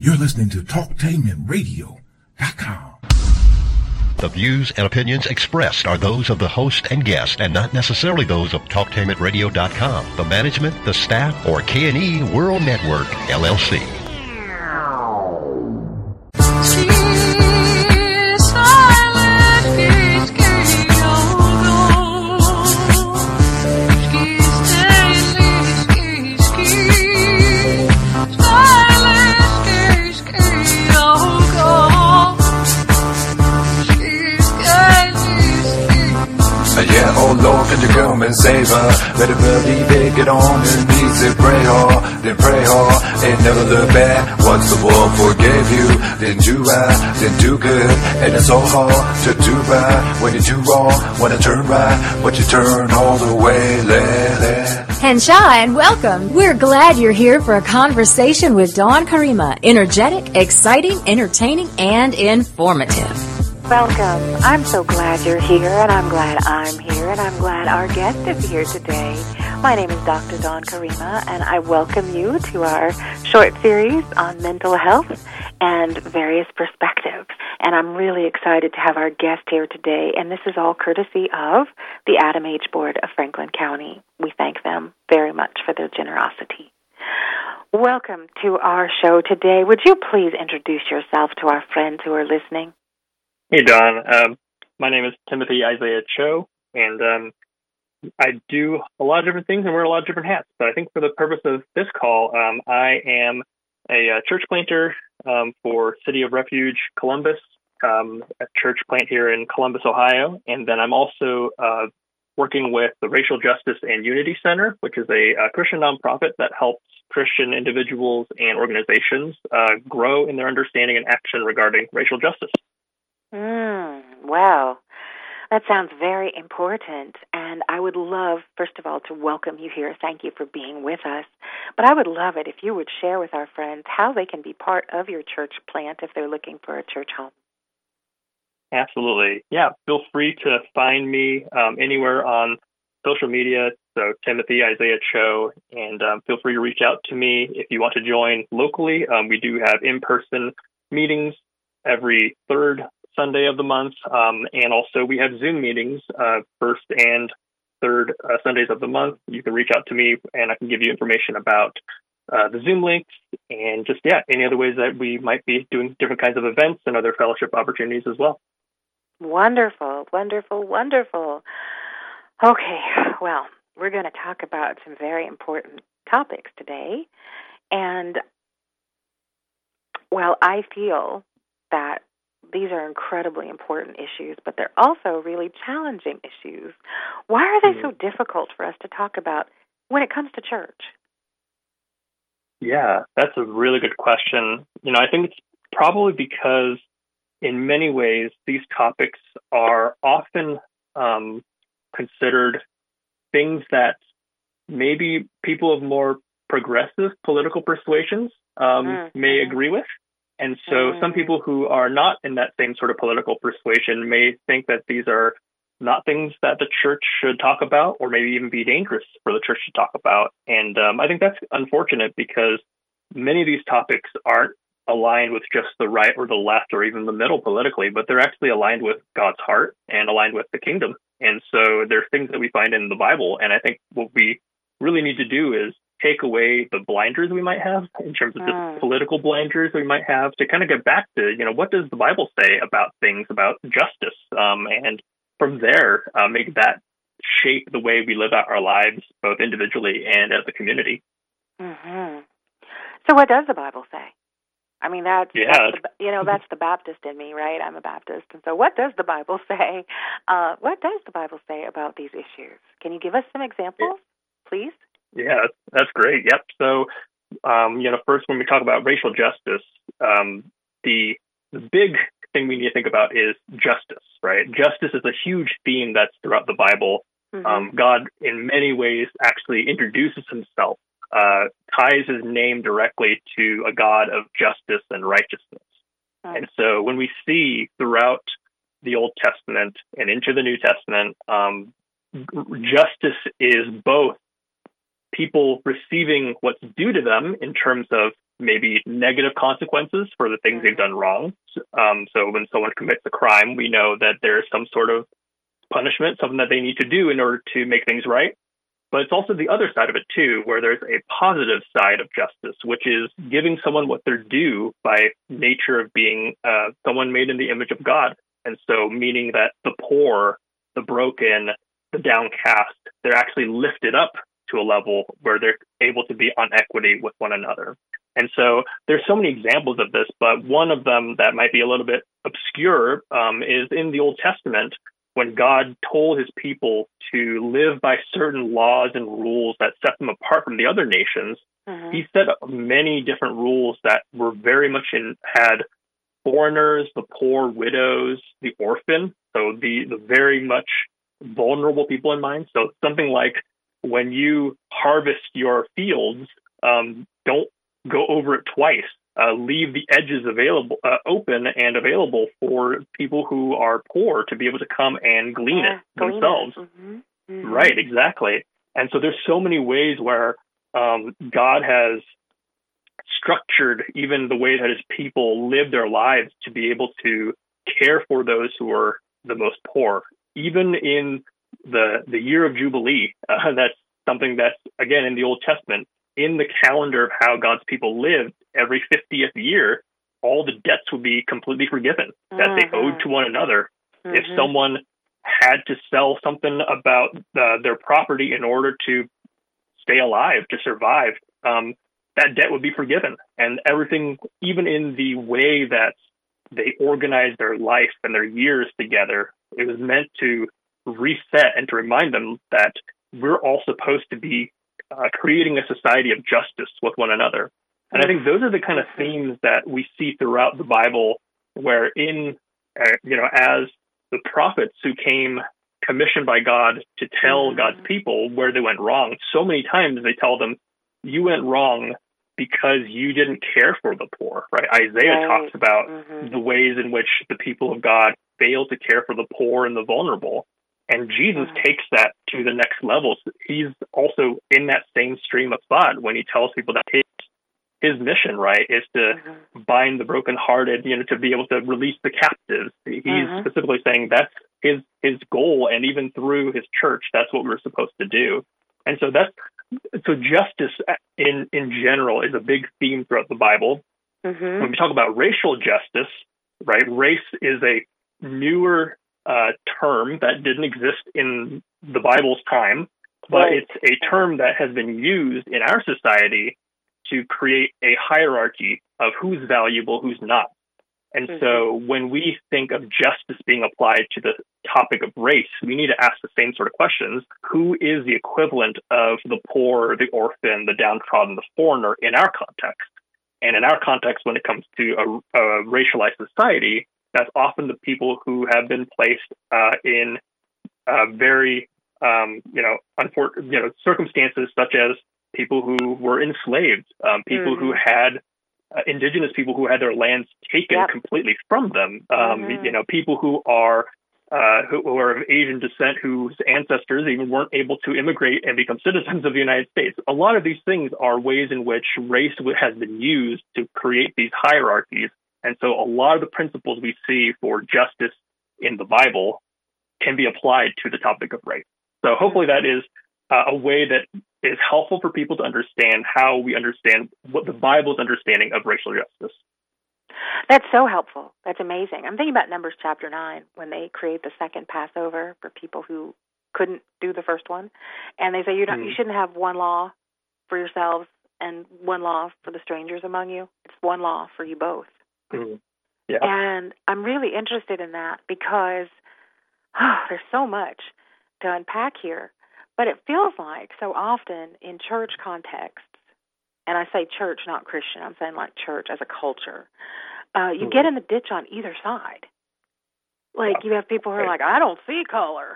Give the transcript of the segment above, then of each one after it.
You're listening to TalkTainmentRadio.com. The views and opinions expressed are those of the host and guest and not necessarily those of TalkTainmentRadio.com, the management, the staff, or K&E World Network, LLC. Yeah, oh Lord, can you come and save her? Better believe it, get on your knees and pray hard, then pray hard, and never look back. Once the world forgave you, then do right, then do good. And it's so hard to do right when you do wrong. Wanna turn right, but you turn all the way. Henshaw and welcome. We're glad you're here for a conversation with Dawn Karima. Energetic, exciting, entertaining, and informative. Welcome. I'm so glad you're here, and I'm glad I'm here, and I'm glad our guest is here today. My name is Dr. Dawn Karima, and I welcome you to our short series on mental health and various perspectives. And I'm really excited to have our guest here today, and this is all courtesy of the Adam H. Board of Franklin County. We thank them very much for their generosity. Welcome to our show today. Would you please introduce yourself to our friends who are listening? Hey, Don. My name is Timothy Isaiah Cho, and I do a lot of different things and wear a lot of different hats. But I think for the purpose of this call, I am a church planter for City of Refuge Columbus, a church plant here in Columbus, Ohio. And then I'm also working with the Racial Justice and Unity Center, which is a Christian nonprofit that helps Christian individuals and organizations grow in their understanding and action regarding racial justice. Wow. That sounds very important, and I would love, first of all, to welcome you here. Thank you for being with us. But I would love it if you would share with our friends how they can be part of your church plant if they're looking for a church home. Absolutely. Yeah, feel free to find me anywhere on social media, so Timothy Isaiah Cho, and feel free to reach out to me if you want to join locally. We do have in-person meetings every third Sunday of the month, and also we have Zoom meetings first and third Sundays of the month. You can reach out to me and I can give you information about the Zoom links and just, any other ways that we might be doing different kinds of events and other fellowship opportunities as well. Wonderful, wonderful, wonderful. Okay, well, we're going to talk about some very important topics today, and, well, I feel that these are incredibly important issues, but they're also really challenging issues. Why are they so difficult for us to talk about when it comes to church? Yeah, that's a really good question. I think it's probably because in many ways these topics are often considered things that maybe people of more progressive political persuasions may agree with. And so some people who are not in that same sort of political persuasion may think that these are not things that the church should talk about, or maybe even be dangerous for the church to talk about. And I think that's unfortunate because many of these topics aren't aligned with just the right or the left or even the middle politically, but they're actually aligned with God's heart and aligned with the kingdom. And so there's things that we find in the Bible. And I think what we really need to do is take away the blinders we might have in terms of just political blinders we might have to kind of get back to, what does the Bible say about things, about justice? And from there, make that shape the way we live out our lives, both individually and as a community. Mm-hmm. So what does the Bible say? I mean, that's the Baptist in me, right? I'm a Baptist. And so what does the Bible say? What does the Bible say about these issues? Can you give us some examples, please? Yeah, that's great. Yep. So, first, when we talk about racial justice, the big thing we need to think about is justice, right? Justice is a huge theme that's throughout the Bible. Mm-hmm. God, in many ways, actually introduces himself, ties his name directly to a God of justice and righteousness. Mm-hmm. And so when we see throughout the Old Testament and into the New Testament, justice is both people receiving what's due to them in terms of maybe negative consequences for the things they've done wrong. So when someone commits a crime, we know that there's some sort of punishment, something that they need to do in order to make things right. But it's also the other side of it, too, where there's a positive side of justice, which is giving someone what they're due by nature of being someone made in the image of God. And so meaning that the poor, the broken, the downcast, they're actually lifted up to a level where they're able to be on equity with one another. And so there's so many examples of this, but one of them that might be a little bit obscure is in the Old Testament, when God told his people to live by certain laws and rules that set them apart from the other nations. He set up many different rules that were very much had foreigners, the poor, widows, the orphan, so the very much vulnerable people in mind. So something like when you harvest your fields, don't go over it twice. Leave the edges open and available for people who are poor to be able to come and glean it themselves. Right, exactly. And so there's so many ways where God has structured even the way that his people live their lives to be able to care for those who are the most poor. Even in the year of Jubilee, that's something that's, again, in the Old Testament, in the calendar of how God's people lived, every 50th year, all the debts would be completely forgiven that they owed to one another. If someone had to sell something about their property in order to stay alive, to survive, that debt would be forgiven. And everything, even in the way that they organized their life and their years together, it was meant to reset and to remind them that we're all supposed to be creating a society of justice with one another. And I think those are the kind of themes that we see throughout the Bible, where as the prophets who came commissioned by God to tell God's people where they went wrong, so many times they tell them, you went wrong because you didn't care for the poor, right? Isaiah talks about the ways in which the people of God fail to care for the poor and the vulnerable. And Jesus takes that to the next level. He's also in that same stream of thought when he tells people that his mission, right, is to bind the brokenhearted, to be able to release the captives. He's specifically saying that's his goal, and even through his church, that's what we're supposed to do. And so justice in general is a big theme throughout the Bible. When we talk about racial justice, right, race is a newer term that didn't exist in the Bible's time, but it's a term that has been used in our society to create a hierarchy of who's valuable, who's not. And so when we think of justice being applied to the topic of race, we need to ask the same sort of questions. Who is the equivalent of the poor, the orphan, the downtrodden, the foreigner in our context? And in our context, when it comes to a racialized society, that's often the people who have been placed in very, circumstances such as people who were enslaved, people who had indigenous people who had their lands taken completely from them, people who are of Asian descent whose ancestors even weren't able to immigrate and become citizens of the United States. A lot of these things are ways in which race has been used to create these hierarchies. And so a lot of the principles we see for justice in the Bible can be applied to the topic of race. So hopefully that is a way that is helpful for people to understand how we understand what the Bible's understanding of racial justice. That's so helpful. That's amazing. I'm thinking about Numbers chapter 9 when they create the second Passover for people who couldn't do the first one. And they say you shouldn't have one law for yourselves and one law for the strangers among you. It's one law for you both. Yeah. And I'm really interested in that because there's so much to unpack here. But it feels like so often in church contexts, and I say church, not Christian, I'm saying like church as a culture, you get in the ditch on either side. Like you have people who are like, I don't see color.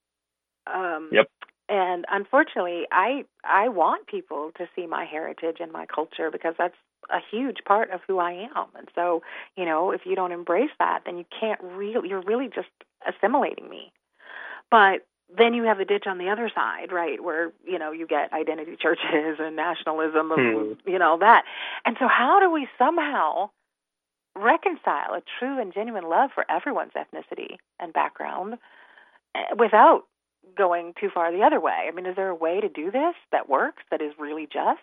And unfortunately, I want people to see my heritage and my culture because that's a huge part of who I am. And so, if you don't embrace that, then you're really just assimilating me. But then you have the ditch on the other side, right, where, you get identity churches and nationalism of, that. And so how do we somehow reconcile a true and genuine love for everyone's ethnicity and background without going too far the other way? I mean, is there a way to do this that works, that is really just?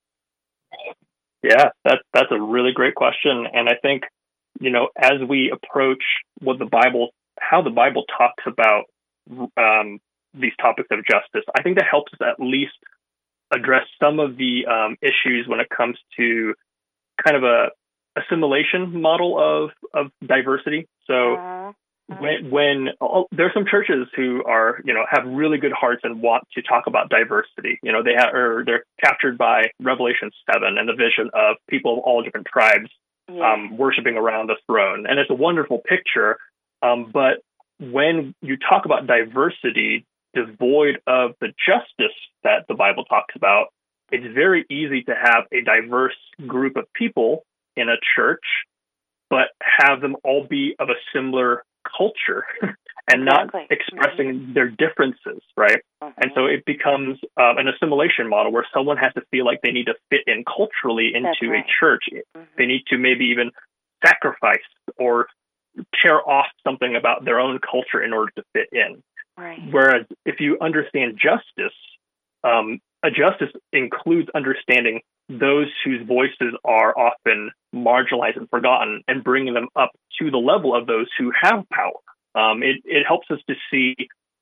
Yeah, that's a really great question. And I think, as we approach how the Bible talks about these topics of justice, I think that helps us at least address some of the issues when it comes to kind of a assimilation model of diversity. So when there are some churches who are, have really good hearts and want to talk about diversity, they're captured by Revelation 7 and the vision of people of all different tribes worshiping around the throne. And it's a wonderful picture. But when you talk about diversity devoid of the justice that the Bible talks about, it's very easy to have a diverse group of people in a church, but have them all be of a similar culture and not expressing their differences, right? And so it becomes an assimilation model where someone has to feel like they need to fit in culturally into a church. They need to maybe even sacrifice or tear off something about their own culture in order to fit in. Right. Whereas if you understand justice, a justice includes understanding those whose voices are often marginalized and forgotten and bringing them up to the level of those who have power. It helps us to see,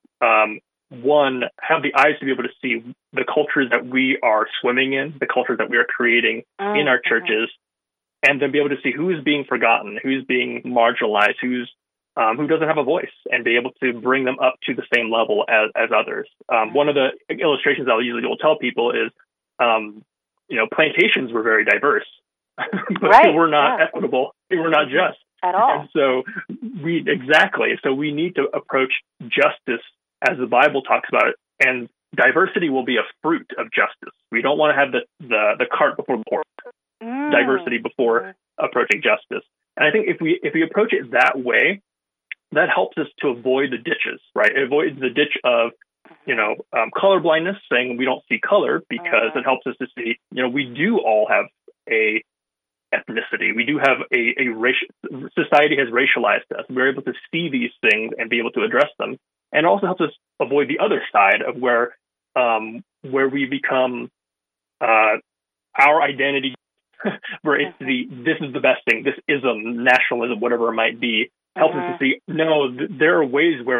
have the eyes to be able to see the cultures that we are swimming in, the cultures that we are creating in our churches, and then be able to see who is being forgotten, who's being marginalized, who doesn't have a voice, and be able to bring them up to the same level as others. One of the illustrations I usually will tell people is, plantations were very diverse, but they were not equitable. They were not just at all. And so we need to approach justice as the Bible talks about it, and diversity will be a fruit of justice. We don't want to have the cart before the horse. Diversity before approaching justice. And I think if we approach it that way, that helps us to avoid the ditches, right? It avoids the ditch of, color blindness, saying we don't see color, because it helps us to see, we do all have a ethnicity. We do have a racial society has racialized us. We're able to see these things and be able to address them. And it also helps us avoid the other side of where we become our identity, where it's this is the best thing, this ism, nationalism, whatever it might be, helps us to see, no, there are ways where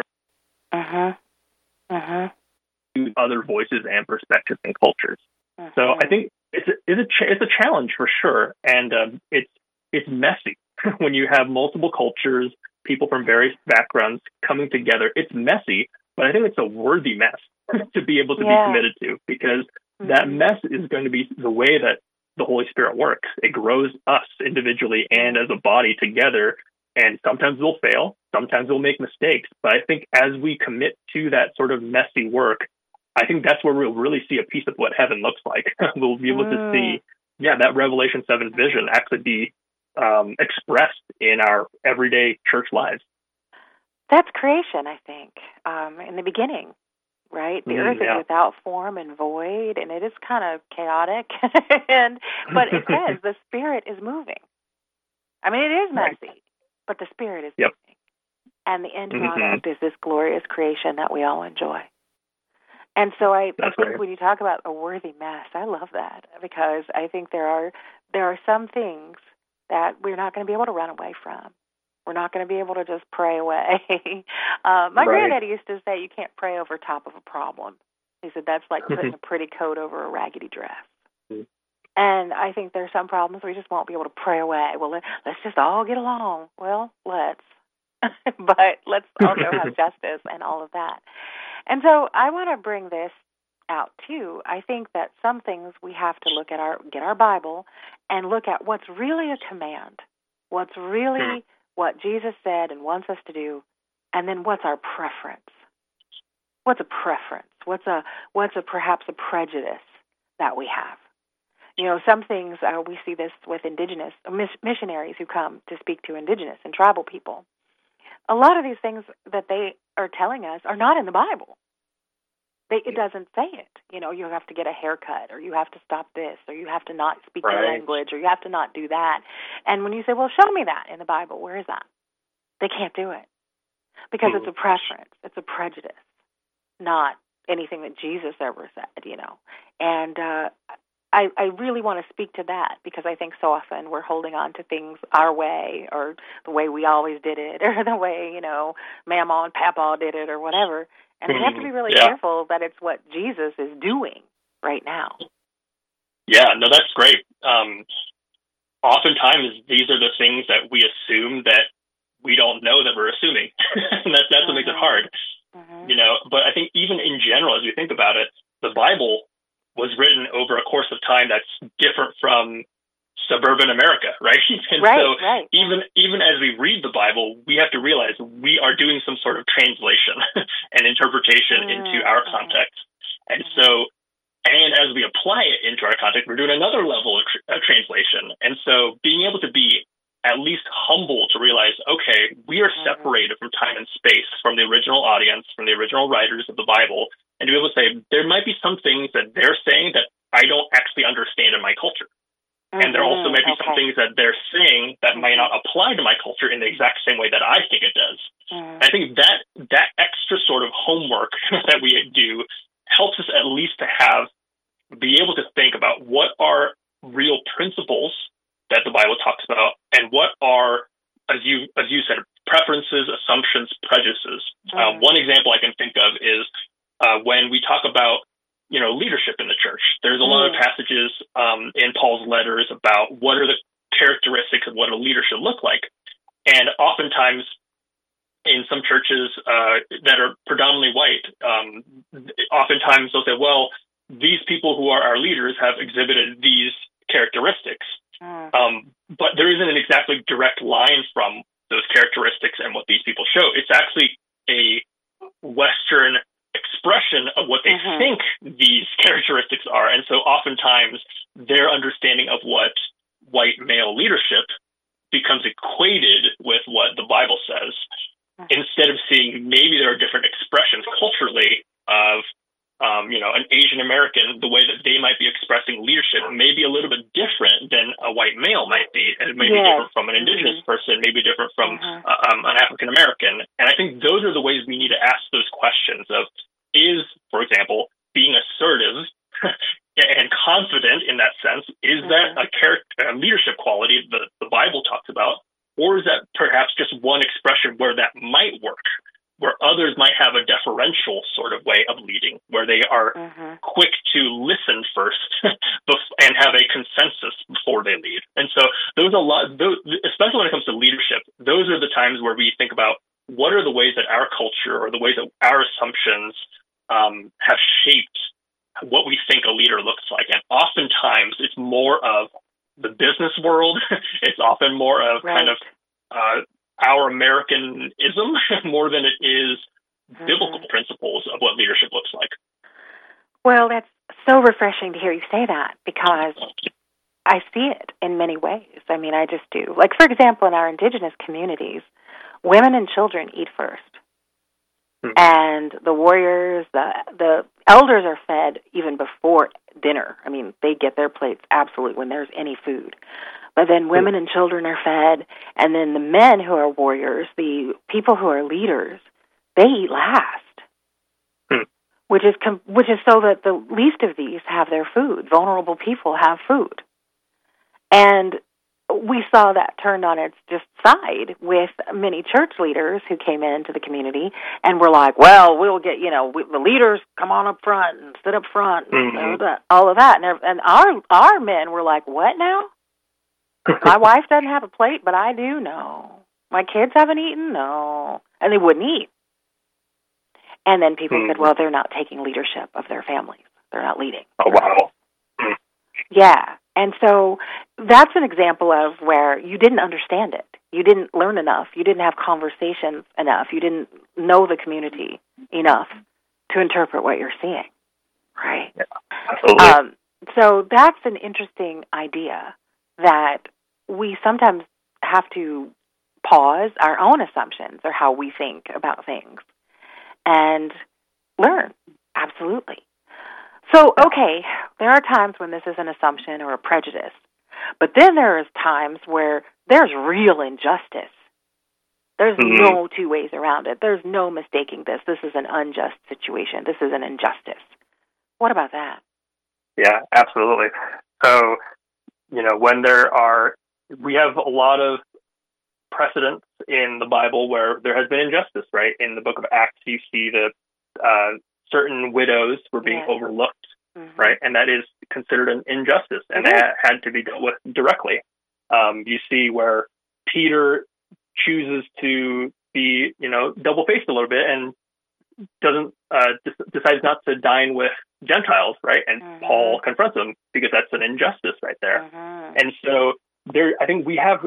other voices and perspectives and cultures. So I think it's a challenge for sure, and it's messy when you have multiple cultures, people from various backgrounds coming together. It's messy, but I think it's a worthy mess to be able to be committed to, because that mess is going to be the way that the Holy Spirit works. It grows us individually and as a body together, and sometimes we'll fail, sometimes we'll make mistakes, but I think as we commit to that sort of messy work, I think that's where we'll really see a piece of what heaven looks like. We'll be able to see, that Revelation 7 vision actually be expressed in our everyday church lives. That's creation, I think, in the beginning, right? The earth is without form and void, and it is kind of chaotic, but it says the Spirit is moving. I mean, it is messy, but the Spirit is moving. And the end product is this glorious creation that we all enjoy. And so I think when you talk about a worthy mess, I love that, because I think there are some things that we're not going to be able to run away from. We're not going to be able to just pray away. My granddad used to say you can't pray over top of a problem. He said that's like putting a pretty coat over a raggedy dress. And I think there's some problems we just won't be able to pray away. Well, let's just all get along. Well, let's. But let's also have justice and all of that. And so I want to bring this out too. I think that some things we have to get our Bible and look at what's really a command, what's really what Jesus said and wants us to do, and then what's our preference. What's a preference? What's perhaps a prejudice that we have? Some things, we see this with indigenous missionaries who come to speak to indigenous and tribal people. A lot of these things that they are telling us are not in the Bible. It doesn't say it. You have to get a haircut, or you have to stop this, or you have to not speak the language, or you have to not do that. And when you say, well, show me that in the Bible, where is that? They can't do it because it's a preference. It's a prejudice, not anything that Jesus ever said, And I really want to speak to that because I think so often we're holding on to things our way or the way we always did it or the way, Mama and Papa did it or whatever. And we have to be really careful that it's what Jesus is doing right now. Yeah, no, that's great. Oftentimes, these are the things that we assume that we don't know that we're assuming. And that's what makes it hard. But I think even in general, as we think about it, the Bible was written over a course of time that's different from suburban America, right? And even as we read the Bible, we have to realize we are doing some sort of translation and interpretation into our context. And so, and as we apply it into our context, we're doing another level of translation. And so being able to be at least humble to realize, okay, we are separated from time and space, from the original audience, from the original writers of the Bible, and to be able to say, there might be some things that they're saying that I don't actually understand in my culture. And there also may be some things that they're saying that might not apply to my culture in the exact same way that I think it does. I think that extra sort of homework that we do helps us at least to be able to think about what are real principles that the Bible talks about and what are, as you said, preferences, assumptions, prejudices. One example I can think of is when we talk about leadership in the church. There's a lot of passages in Paul's letters about what are the characteristics of what a leader should look like. And oftentimes in some churches that are predominantly white, oftentimes they'll say, well, these people who are our leaders have exhibited these characteristics. But there isn't an exactly direct line from those characteristics and what these people show. It's actually a Western expression of what they think these characteristics are. And so oftentimes their understanding of what white male leadership becomes equated with what the Bible says, instead of seeing maybe there are different expressions culturally of, an Asian American, the way that they might be expressing leadership may be a little bit different than a white male might be. It may be different from an indigenous person, maybe different from an African American. And I think those are the ways we need to ask those questions of, is, for example, being assertive and confident in that sense, is that a leadership quality that the Bible talks about, or is that perhaps just one expression where that might work, where others might have a deferential sort of way of leading, where they are quick to listen first and have a consensus before they lead. And so especially when it comes to leadership, those are the times where we think about what are the ways that our culture or the ways that our assumptions have shaped what we think a leader looks like. And oftentimes it's more of the business world. It's often more of kind of our Americanism more than it is biblical principles of what leadership looks like. Well, that's so refreshing to hear you say that, because I see it in many ways. I mean, I just do. Like, for example, in our indigenous communities, women and children eat first. And the warriors, the elders are fed even before dinner. I mean, they get their plates absolutely when there's any food. But then women and children are fed, and then the men who are warriors, the people who are leaders, they eat last. Which is so that the least of these have their food. Vulnerable people have food. And we saw that turned on its just side with many church leaders who came into the community and were like, well, we'll get, the leaders come on up front and sit up front and all of that. And our men were like, what now? My wife doesn't have a plate, but I do? No. My kids haven't eaten? No. And they wouldn't eat. And then people said, well, they're not taking leadership of their families. They're not leading. Oh, wow. Yeah. And so that's an example of where you didn't understand it. You didn't learn enough. You didn't have conversations enough. You didn't know the community enough to interpret what you're seeing. Right? Yeah, absolutely. So that's an interesting idea, that we sometimes have to pause our own assumptions or how we think about things and learn Absolutely. So, okay, there are times when this is an assumption or a prejudice, but then there is times where there's real injustice. There's no two ways around it. There's no mistaking this. This is an unjust situation. This is an injustice. What about that? Yeah, absolutely. So, when we have a lot of precedents in the Bible where there has been injustice, right? In the book of Acts, you see the certain widows were being overlooked, right? And that is considered an injustice, and that had to be dealt with directly. You see where Peter chooses to be, double-faced a little bit and decides not to dine with Gentiles, right? And Paul confronts him because that's an injustice right there. And so I think we have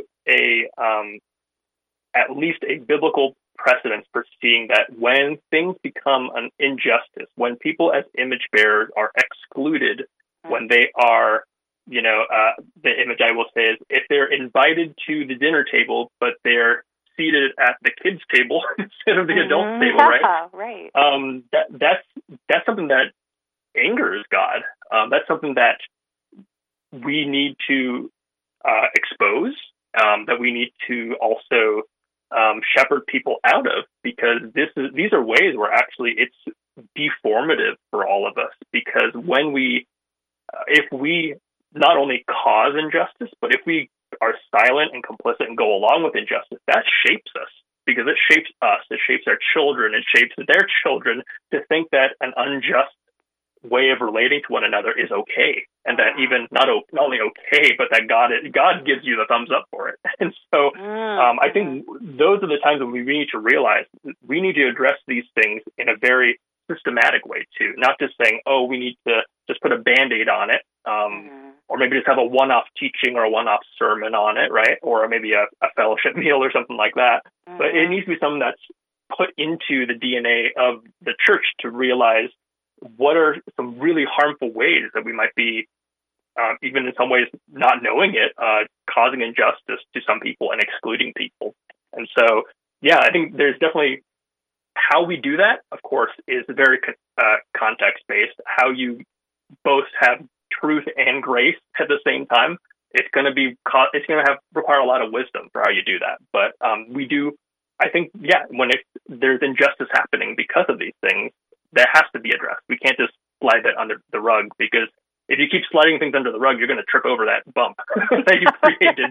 at least a biblical precedence for seeing that when things become an injustice, when people as image bearers are excluded, when they are, the image I will say is if they're invited to the dinner table, but they're seated at the kids' table instead of the adult table, right? Right. That's something that angers God. That's something that we need to expose, that we need to also shepherd people out of, because these are ways where actually it's deformative for all of us. Because when if we not only cause injustice, but if we are silent and complicit and go along with injustice, that shapes us, because it shapes us, it shapes our children, it shapes their children to think that an unjust way of relating to one another is okay, and that even not only okay, but that God gives you the thumbs up for it. And so I think those are the times when we need to realize we need to address these things in a very systematic way too, not just saying, oh, we need to just put a Band-Aid on it, or maybe just have a one-off teaching or a one-off sermon on it, right? Or maybe a fellowship meal or something like that. But it needs to be something that's put into the DNA of the church to realize what are some really harmful ways that we might be, even in some ways not knowing it, causing injustice to some people and excluding people. And so, yeah, I think there's definitely how we do that, of course, is very context-based. How you both have truth and grace at the same time, it's going to require a lot of wisdom for how you do that. But we do, I think, when there's injustice happening because of these things, that has to be addressed. We can't just slide that under the rug, because if you keep sliding things under the rug, you're going to trip over that bump that you created.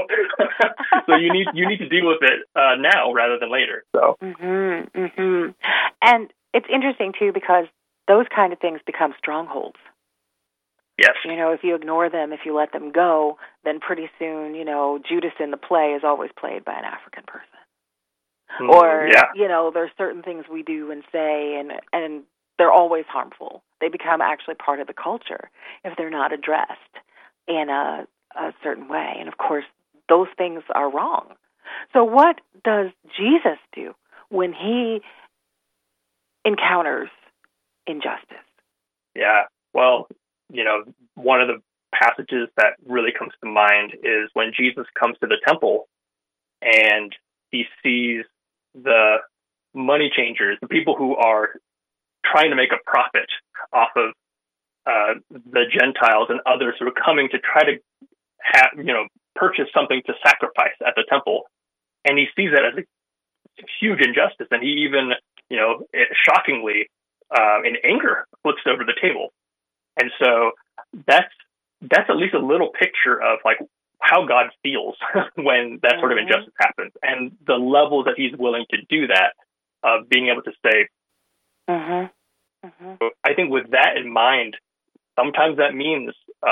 So you need to deal with it now rather than later. So, and it's interesting too, because those kind of things become strongholds. Yes. If you ignore them, if you let them go, then pretty soon, Judas in the play is always played by an African person. Or, there's certain things we do and say, and they're always harmful. They become actually part of the culture if they're not addressed in a certain way. And, of course, those things are wrong. So what does Jesus do when he encounters injustice? Yeah, well, one of the passages that really comes to mind is when Jesus comes to the temple and he sees the money changers, the people who are trying to make a profit off of the Gentiles and others who are coming to try to purchase something to sacrifice at the temple. And he sees that as a huge injustice. And he even, shockingly, in anger, flips over the table. And so that's at least a little picture of like how God feels when that sort of injustice happens, and the levels that he's willing to do that, of being able to say, I think with that in mind, sometimes that means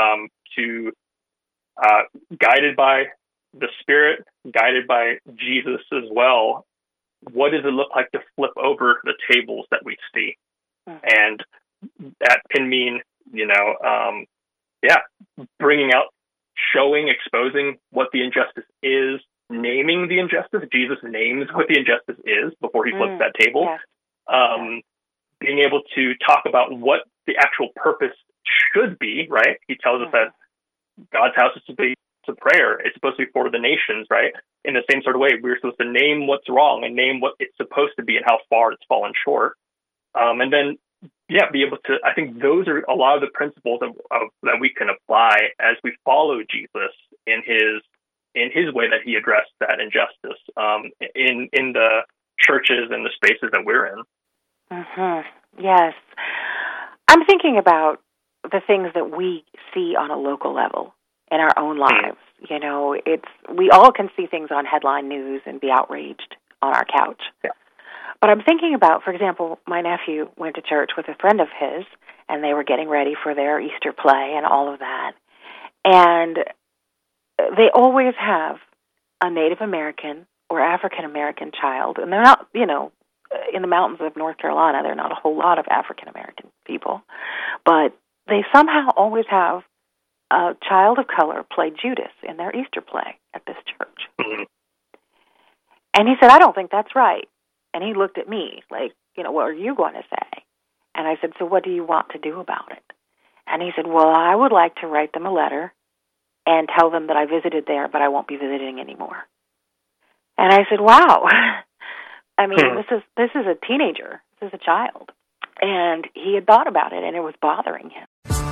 guided by the Spirit, guided by Jesus as well, what does it look like to flip over the tables that we see? And that can mean, bringing out, showing, exposing what the injustice is, naming the injustice. Jesus names what the injustice is before he flips that table. Being able to talk about what the actual purpose should be, right? He tells us that God's house is to be to prayer. It's supposed to be for the nations, right? In the same sort of way, we're supposed to name what's wrong and name what it's supposed to be and how far it's fallen short. And then be able to. I think those are a lot of the principles of that we can apply as we follow Jesus in his way that he addressed that injustice in the churches and the spaces that we're in. Mm-hmm. Yes, I'm thinking about the things that we see on a local level in our own lives. You know, we all can see things on headline news and be outraged on our couch. Yeah. But I'm thinking about, for example, my nephew went to church with a friend of his, and they were getting ready for their Easter play and all of that. And they always have a Native American or African American child, and they're not, you know, in the mountains of North Carolina, there are not a whole lot of African American people, but they somehow always have a child of color play Judas in their Easter play at this church. Mm-hmm. And he said, I don't think that's right. And he looked at me like, you know, what are you going to say? And I said, so what do you want to do about it? And he said, well, I would like to write them a letter and tell them that I visited there, but I won't be visiting anymore. And I said, wow. I mean, this is a teenager. This is a child. And he had thought about it, and it was bothering him.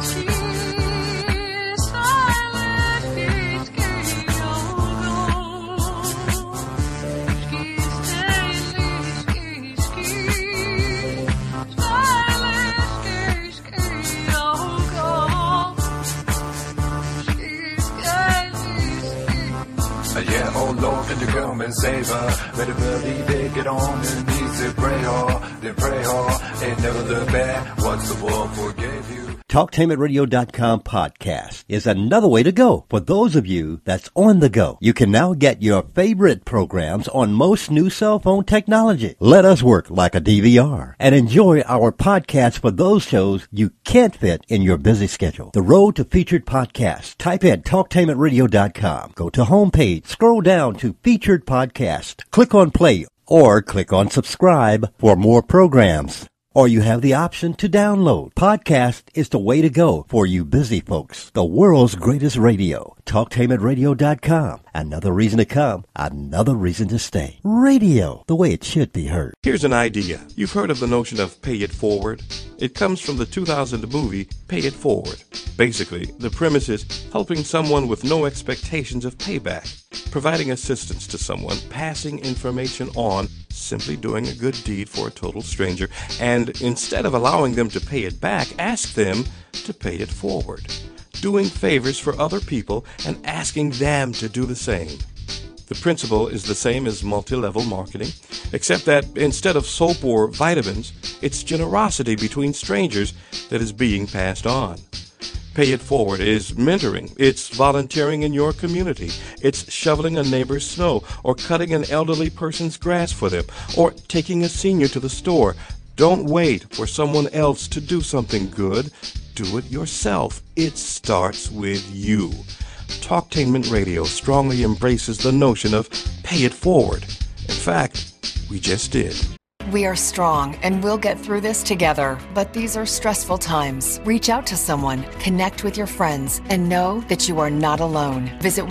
Yeah, oh Lord, can you come and save her? Better believe it, get on your knees and pray hard, then pray hard, and never look back. Once the world forgave you. TalkTameItRadio.com podcast is another way to go for those of you that's on the go. You can now get your favorite programs on most new cell phone technology. Let us work like a DVR and enjoy our podcast for those shows you can't fit in your busy schedule. The road to featured podcasts. Type in TalkTameItRadio.com. Go to homepage, scroll down to featured podcast, click on play or click on subscribe for more programs. Or you have the option to download. Podcast is the way to go for you busy folks. The world's greatest radio. TalkTameItRadio.com. Another reason to come. Another reason to stay. Radio, the way it should be heard. Here's an idea. You've heard of the notion of pay it forward? It comes from the 2000 movie Pay It Forward. Basically, the premise is helping someone with no expectations of payback, providing assistance to someone, passing information on, simply doing a good deed for a total stranger, and instead of allowing them to pay it back, ask them to pay it forward. Doing favors for other people and asking them to do the same. The principle is the same as multi-level marketing, except that instead of soap or vitamins, it's generosity between strangers that is being passed on. Pay It Forward is mentoring. It's volunteering in your community. It's shoveling a neighbor's snow or cutting an elderly person's grass for them or taking a senior to the store. Don't wait for someone else to do something good. Do it yourself. It starts with you. Talktainment Radio strongly embraces the notion of pay it forward. In fact, we just did. We are strong and we'll get through this together, but these are stressful times. Reach out to someone, connect with your friends, and know that you are not alone. Visit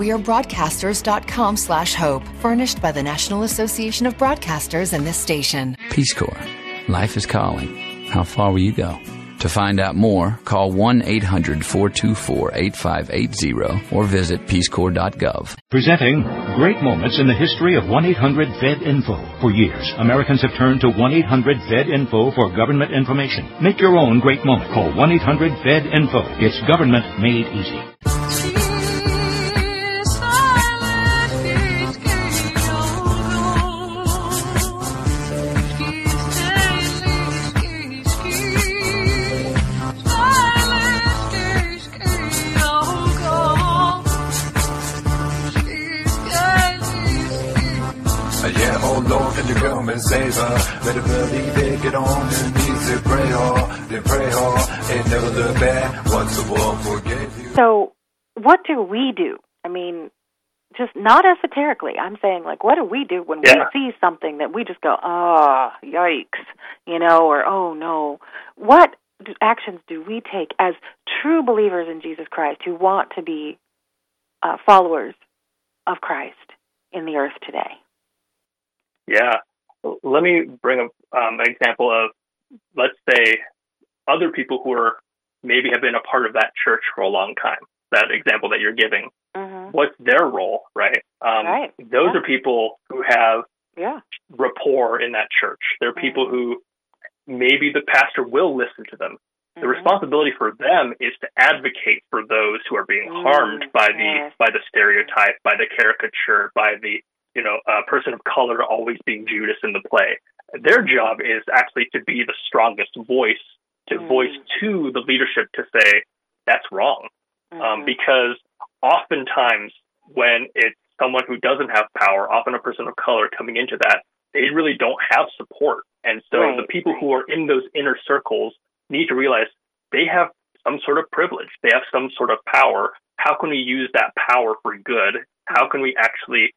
wearebroadcasters.com/hope, furnished by the National Association of Broadcasters and this station. Peace Corps. Life is calling. How far will you go? To find out more, call 1-800-424-8580 or visit peacecorps.gov. Presenting great moments in the history of 1-800-VED-INFO. For years, Americans have turned to 1-800-VED-INFO for government information. Make your own great moment. Call 1-800-VED-INFO. It's government made easy. Come and save her. Better believe it, get on your knees and pray hard, then pray hard, and never look back once the world forgave you. So, what do we do? I mean, just not esoterically. I'm saying, like, what do we do when we see something that we just go, oh, yikes, you know, or oh, no. What actions do we take as true believers in Jesus Christ who want to be followers of Christ in the earth today? Yeah. Let me bring up an example of, let's say, other people who are maybe have been a part of that church for a long time. That example that you're giving, what's their role, right? Those are people who have rapport in that church. They're people who maybe the pastor will listen to them. The responsibility for them is to advocate for those who are being harmed by the stereotype, by the caricature, by the person of color always being Judas in the play. Their job is actually to be the strongest voice, to voice to the leadership to say that's wrong, because oftentimes when it's someone who doesn't have power, often a person of color coming into that, they really don't have support, and so the people who are in those inner circles need to realize they have some sort of privilege. They have some sort of power. How can we use that power for good? How can we actually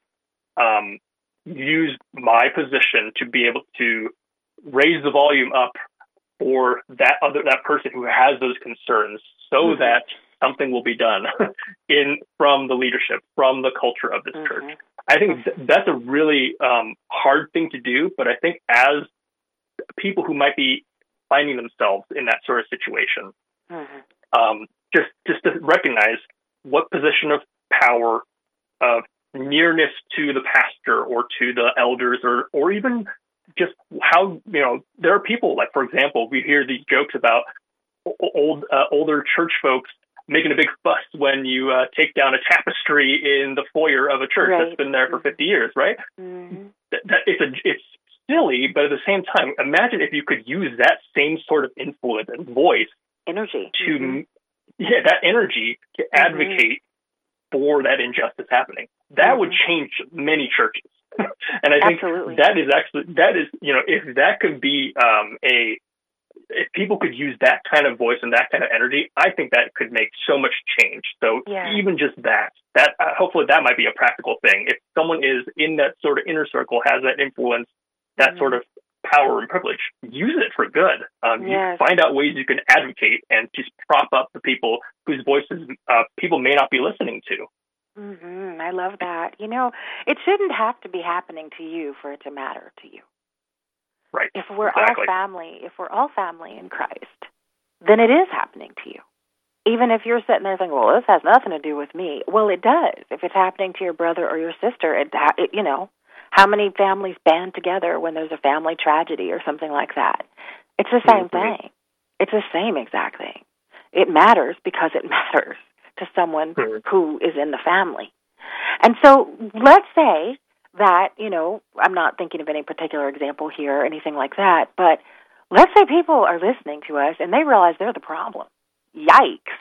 use my position to be able to raise the volume up for that person who has those concerns, so that something will be done from the leadership, from the culture of this church. I think that's a really hard thing to do, but I think as people who might be finding themselves in that sort of situation, just to recognize what position of power, of nearness to the pastor or to the elders, or even just how, there are people, like, for example, we hear these jokes about older church folks making a big fuss when you take down a tapestry in the foyer of a church that's been there for 50 years, right? It's silly, but at the same time, imagine if you could use that same sort of influence and voice, energy, to that energy to advocate for that injustice happening. That would change many churches, and I think that is if that could be if people could use that kind of voice and that kind of energy, I think that could make so much change. So even just that hopefully that might be a practical thing. If someone is in that sort of inner circle, has that influence, that sort of power and privilege, use it for good. You find out ways you can advocate and just prop up the people whose voices people may not be listening to. I love that. It shouldn't have to be happening to you for it to matter to you. Right. If we're all family in Christ, then it is happening to you. Even if you're sitting there thinking, well, this has nothing to do with me. Well, it does. If it's happening to your brother or your sister, how many families band together when there's a family tragedy or something like that? It's the same thing. It's the same exact thing. It matters because it matters to someone who is in the family. And so let's say that, I'm not thinking of any particular example here or anything like that, but let's say people are listening to us and they realize they're the problem. Yikes.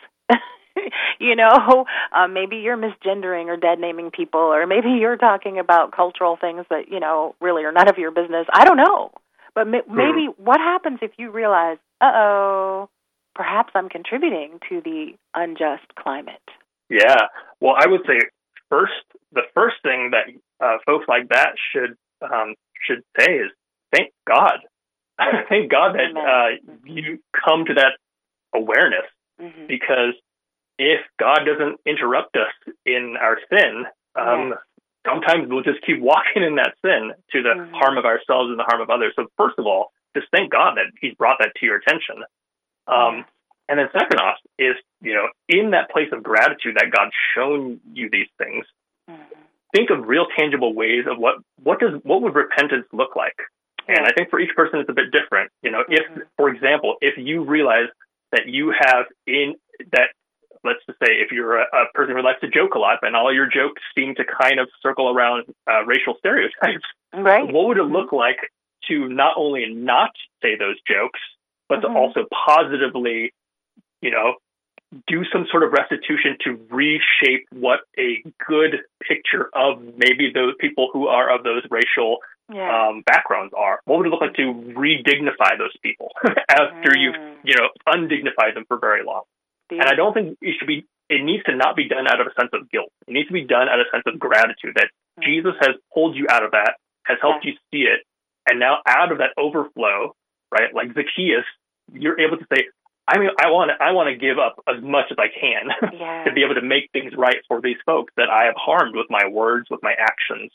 Maybe you're misgendering or dead-naming people, or maybe you're talking about cultural things that, really are none of your business. I don't know. But maybe what happens if you realize, perhaps I'm contributing to the unjust climate? Yeah. Well, I would say the first thing that folks like that should say is thank God. Thank God that you come to that awareness, because if God doesn't interrupt us in our sin, sometimes we'll just keep walking in that sin to the harm of ourselves and the harm of others. So first of all, just thank God that He's brought that to your attention. And then second off is, in that place of gratitude that God's shown you these things, think of real tangible ways of what would repentance look like. And I think for each person it's a bit different. If, for example, if you realize that you have let's just say if you're a person who likes to joke a lot and all your jokes seem to kind of circle around racial stereotypes, what would it look like to not only not say those jokes, but to also positively, do some sort of restitution to reshape what a good picture of maybe those people who are of those racial backgrounds are? What would it look like to re-dignify those people after you've, undignified them for very long? And I don't think it needs to not be done out of a sense of guilt. It needs to be done out of a sense of gratitude that Jesus has pulled you out of that, has helped you see it. And now out of that overflow, right, like Zacchaeus, you're able to say, I want to give up as much as I can to be able to make things right for these folks that I have harmed with my words, with my actions.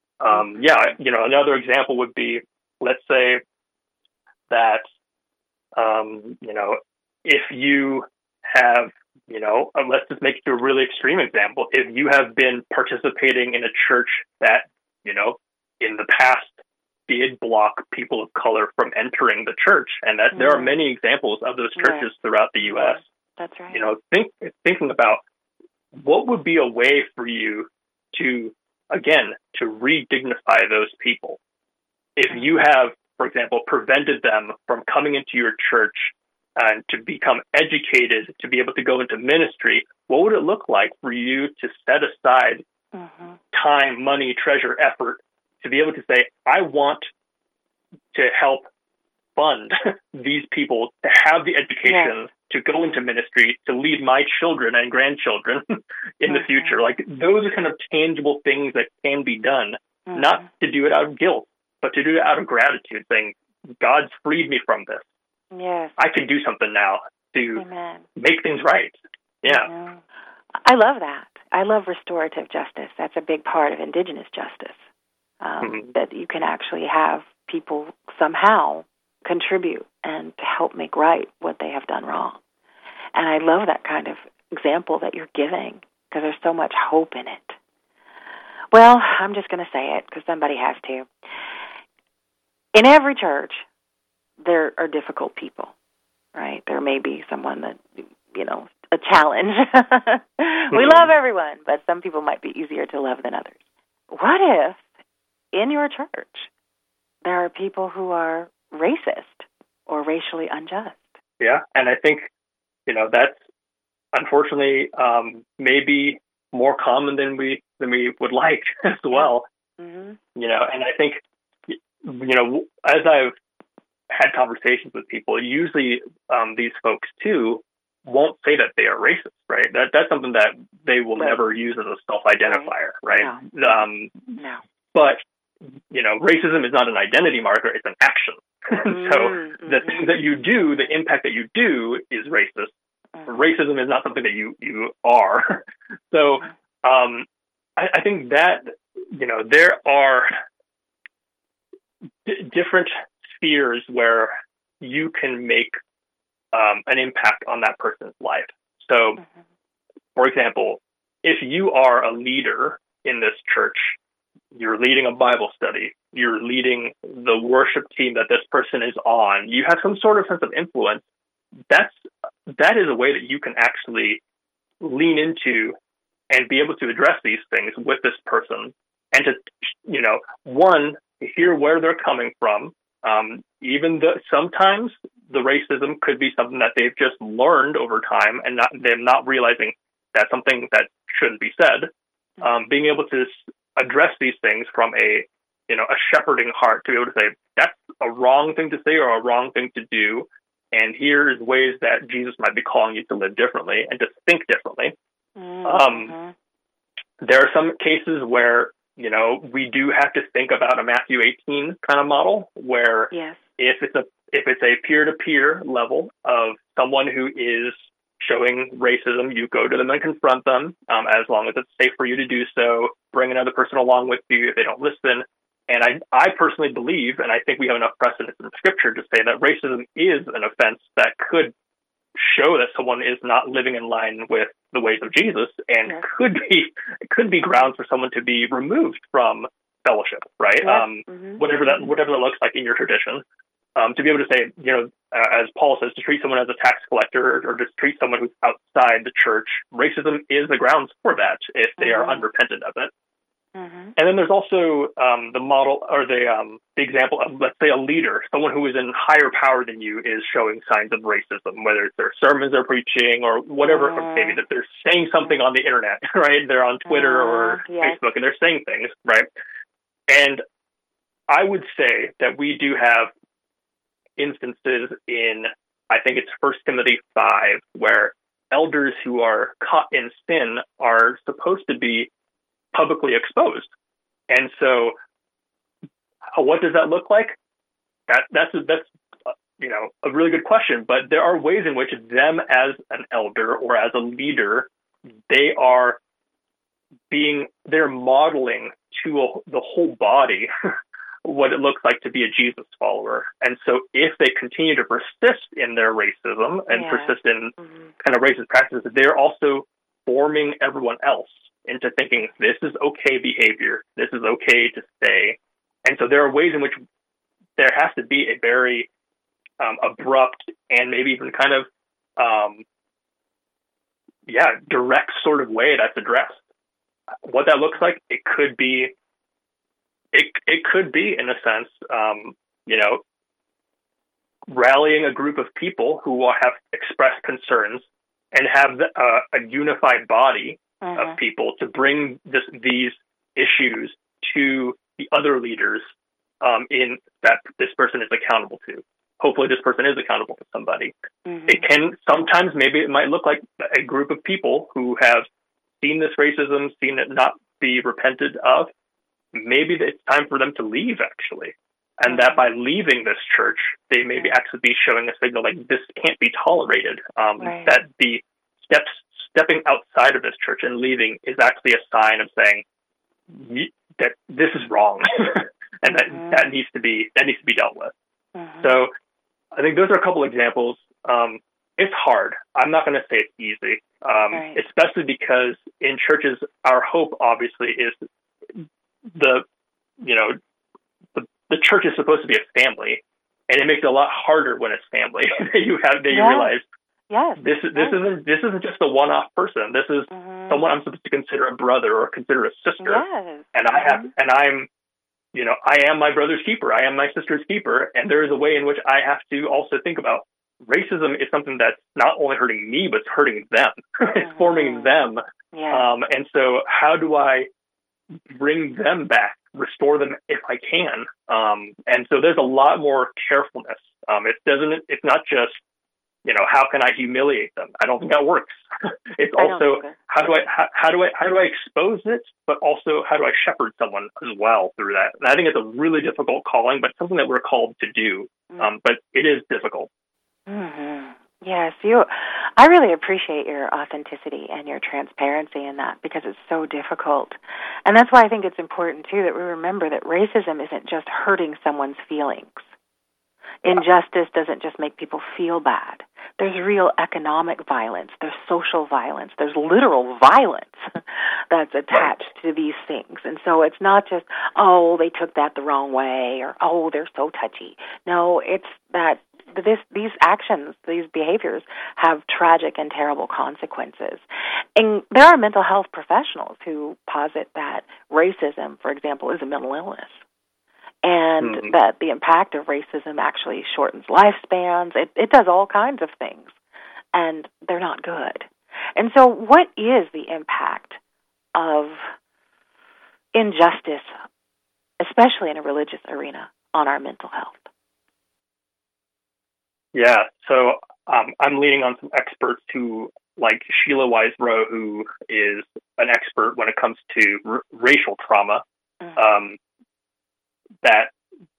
Another example would be, let's say that If you have, let's just make it a really extreme example. If you have been participating in a church that, in the past did block people of color from entering the church, and that there are many examples of those churches throughout the U.S. That's right. Thinking about what would be a way for you to re-dignify those people. If you have, for example, prevented them from coming into your church and to become educated, to be able to go into ministry, what would it look like for you to set aside time, money, treasure, effort to be able to say, I want to help fund these people to have the education to go into ministry, to lead my children and grandchildren in the future? Like, those are kind of tangible things that can be done, not to do it out of guilt, but to do it out of gratitude, saying, God's freed me from this. Yes. I can do something now to make things right. Yeah. I love that. I love restorative justice. That's a big part of indigenous justice, that you can actually have people somehow contribute and to help make right what they have done wrong. And I love that kind of example that you're giving, because there's so much hope in it. Well, I'm just going to say it because somebody has to. In every church, there are difficult people, right? There may be someone that, a challenge. We love everyone, but some people might be easier to love than others. What if in your church there are people who are racist or racially unjust? Yeah, and I think, that's unfortunately maybe more common than we would like as well. And I think, as I've had conversations with people, usually these folks too won't say that they are racist, right? That's something that they will never use as a self-identifier, right? No. But, racism is not an identity marker, it's an action. So the things that you do, the impact that you do is racist. Racism is not something that you are. So I think that, there are different spheres where you can make an impact on that person's life. So, for example, if you are a leader in this church, you're leading a Bible study, you're leading the worship team that this person is on, you have some sort of sense of influence, that is a way that you can actually lean into and be able to address these things with this person and to, one, hear where they're coming from. Even though sometimes the racism could be something that they've just learned over time and they're not realizing that's something that shouldn't be said. Being able to address these things from a shepherding heart, to be able to say, that's a wrong thing to say or a wrong thing to do. And here's ways that Jesus might be calling you to live differently and to think differently. There are some cases where, we do have to think about a Matthew 18 kind of model where if it's a peer-to-peer level of someone who is showing racism, you go to them and confront them, as long as it's safe for you to do so. Bring another person along with you if they don't listen. And I personally believe, and I think we have enough precedent in Scripture to say that racism is an offense that could show that someone is not living in line with the ways of Jesus, and could be grounds for someone to be removed from fellowship, right? Whatever that looks like in your tradition. To be able to say, as Paul says, to treat someone as a tax collector or to treat someone who's outside the church, racism is the grounds for that if they are unrepentant of it. And then there's also the model or the example of, let's say, a leader, someone who is in higher power than you is showing signs of racism, whether it's their sermons they're preaching or whatever, or maybe that they're saying something on the internet, right? They're on Twitter or Facebook and they're saying things, right? And I would say that we do have instances in, I think it's 1 Timothy 5, where elders who are caught in sin are supposed to be publicly exposed. And so what does that look like? That's a really good question, but there are ways in which them as an elder or as a leader, they're modeling to the whole body what it looks like to be a Jesus follower. And so if they continue to persist in their racism and persist in kind of racist practices, they're also forming everyone else into thinking this is okay behavior, this is okay to say. And so there are ways in which there has to be a very abrupt and maybe even kind of direct sort of way that's addressed. What that looks like, it could be in a sense, rallying a group of people who will have expressed concerns and have a unified body of people to bring these issues to the other leaders in that this person is accountable to. Hopefully this person is accountable to somebody. It can sometimes, maybe it might look like a group of people who have seen this racism, seen it not be repented of. Maybe it's time for them to leave, actually. And that by leaving this church, they maybe actually be showing a signal like this can't be tolerated. That the stepping outside of this church and leaving is actually a sign of saying that this is wrong, and that needs to be dealt with. So I think those are a couple examples. It's hard. I'm not going to say it's easy, especially because in churches, our hope obviously is the church is supposed to be a family, and it makes it a lot harder when it's family. you realize this isn't just a one-off person. This is someone I'm supposed to consider a brother or consider a sister, and I am my brother's keeper. I am my sister's keeper, and there is a way in which I have to also think about racism is something that's not only hurting me, but it's hurting them. It's forming them. And so how do I bring them back, restore them if I can? And so there's a lot more carefulness. It's not just, how can I humiliate them? I don't think that works. It's also how do I expose it, but also how do I shepherd someone as well through that? And I think it's a really difficult calling, but something that we're called to do. But it is difficult. Yes, I really appreciate your authenticity and your transparency in that, because it's so difficult. And that's why I think it's important, too, that we remember that racism isn't just hurting someone's feelings. Injustice doesn't just make people feel bad. There's real economic violence. There's social violence. There's literal violence that's attached to these things. And so it's not just, oh, they took that the wrong way, or, oh, they're so touchy. No, it's that these actions, these behaviors have tragic and terrible consequences. And there are mental health professionals who posit that racism, for example, is a mental illness. And that the impact of racism actually shortens lifespans. It does all kinds of things, and they're not good. And so what is the impact of injustice, especially in a religious arena, on our mental health? Yeah, so I'm leaning on some experts who, like Sheila Wise-Rowe, who is an expert when it comes to racial trauma, that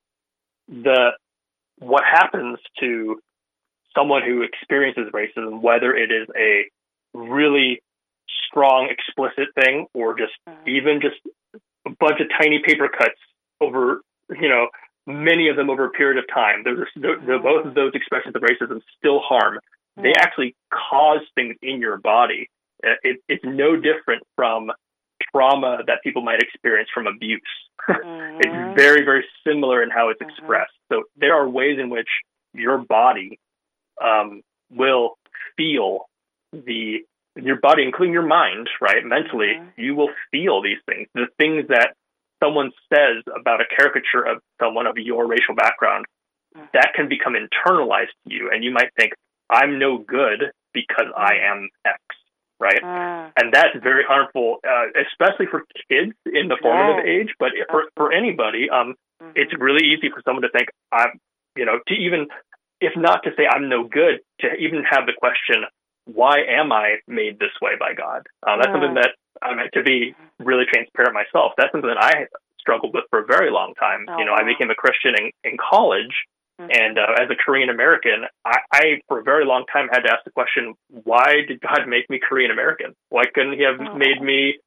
what happens to someone who experiences racism, whether it is a really strong, explicit thing, or just even just a bunch of tiny paper cuts over, many of them over a period of time, both of those expressions of racism still harm. They actually cause things in your body. It's no different from trauma that people might experience from abuse. It's very, very similar in how it's expressed. So there are ways in which your body will feel your body, including your mind, right? Mentally, you will feel these things. The things that someone says about a caricature of someone of your racial background, that can become internalized to you. And you might think, I'm no good because I am X. Right. And that's very harmful, especially for kids in the formative age. But for anybody, it's really easy for someone to think, to even, if not to say I'm no good, to even have the question, why am I made this way by God? That's something that, to be really transparent myself, that's something that I struggled with for a very long time. I became a Christian in college. And as a Korean American, I for a very long time had to ask the question, why did God make me Korean American? Why couldn't he have made me,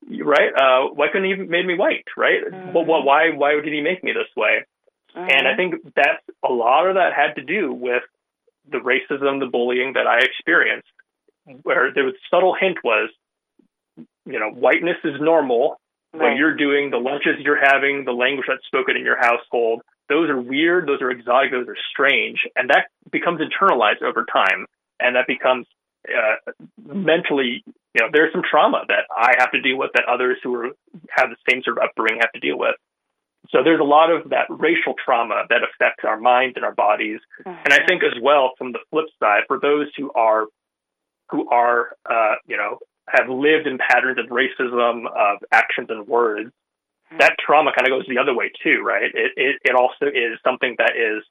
right? Why couldn't he have made me white, right? But why did he make me this way? And I think that's a lot of that had to do with the racism, the bullying that I experienced, where the subtle hint was, whiteness is normal. What you're doing, the lunches you're having, the language that's spoken in your household, those are weird, those are exotic, those are strange. And that becomes internalized over time. And that becomes mentally, there's some trauma that I have to deal with that others who have the same sort of upbringing have to deal with. So there's a lot of that racial trauma that affects our minds and our bodies. And I think as well, from the flip side, for those who are have lived in patterns of racism, of actions and words, that trauma kind of goes the other way too, right? It also is something that is,